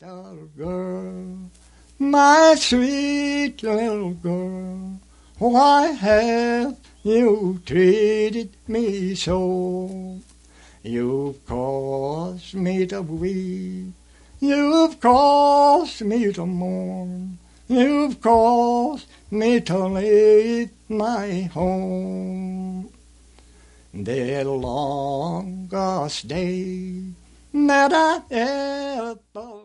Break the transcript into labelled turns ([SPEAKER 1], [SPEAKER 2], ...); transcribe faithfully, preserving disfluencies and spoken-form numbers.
[SPEAKER 1] little girl, my sweet little girl, why have you treated me so? You've caused me to weep, you've caused me to mourn, you've caused me to leave my home. The longest day that I ever